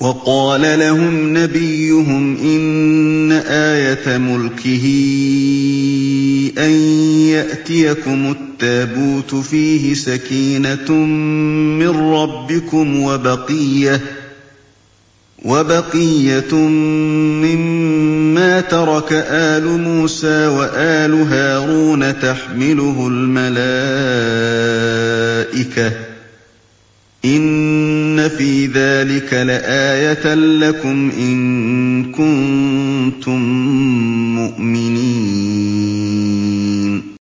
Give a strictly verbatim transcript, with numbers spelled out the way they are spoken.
وَقَالَ لَهُمْ نَبِيُّهُمْ إِنَّ آيَةَ مُلْكِهِ أَن يَأْتِيَكُمُ التَّابُوتُ فِيهِ سَكِينَةٌ مِّن رَّبِّكُمْ وَبَقِيَّةٌ مِّمَّا تَرَكَ آلُ مُوسَىٰ وَآلُ هَارُونَ تَحْمِلُهُ الْمَلَائِكَةُ ۚ إِنَّ فِي ذَٰلِكَ لَآيَةً لَّكُمْ إِن كُنتُم مُّؤْمِنِينَ